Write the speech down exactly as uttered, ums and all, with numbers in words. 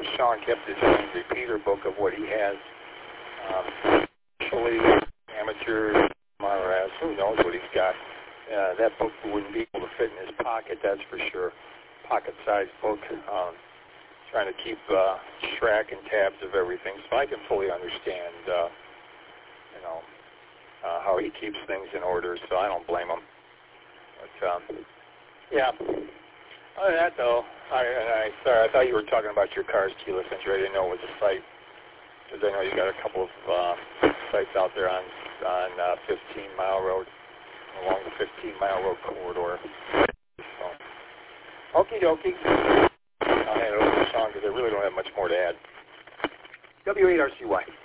Sean kept his own repeater book of what he has. Um, actually, amateur M R S, who knows what he's got. Uh, that book wouldn't be able to fit in his pocket, that's for sure. Pocket-sized book. Um, trying to keep uh, track and tabs of everything, so I can fully understand, uh, you know, uh, how he keeps things in order, so I don't blame him. But, um, yeah. Other than that, though, I, I, sorry, I thought you were talking about your car's keyless entry. I didn't know it was a site, because I know you got a couple of uh, sites out there on on uh, fifteen mile Road, along the fifteen mile Road corridor. So, okie dokie. I'll hand it over to Sean because I really don't have much more to add. W eight R C Y.